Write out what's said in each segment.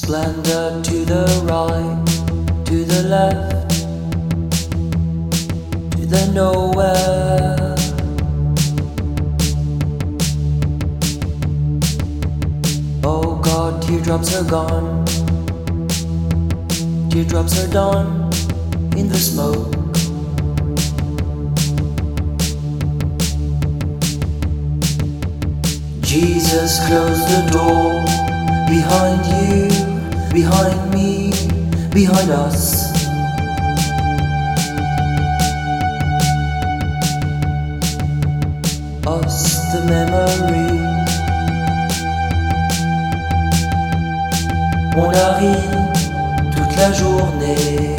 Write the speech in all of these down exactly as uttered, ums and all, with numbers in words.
Splendor to the right, to the left, to the nowhere. Oh God, teardrops are gone. Teardrops are done in the smoke. Jesus closed the door behind you, behind me, behind us. Us, the memory. On a ri toute la journée.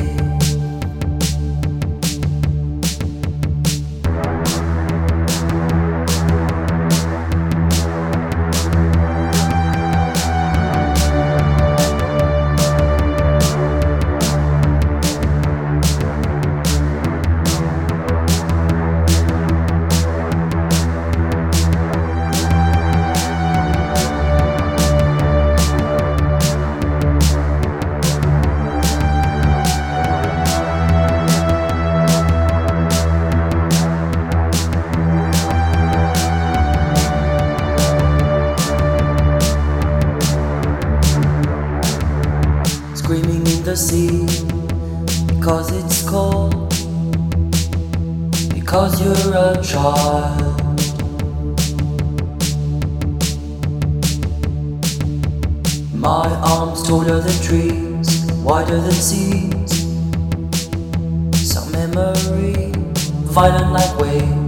Screaming in the sea, because it's cold, because you're a child. My arms taller than trees, wider than seas. Some memory, violent like waves.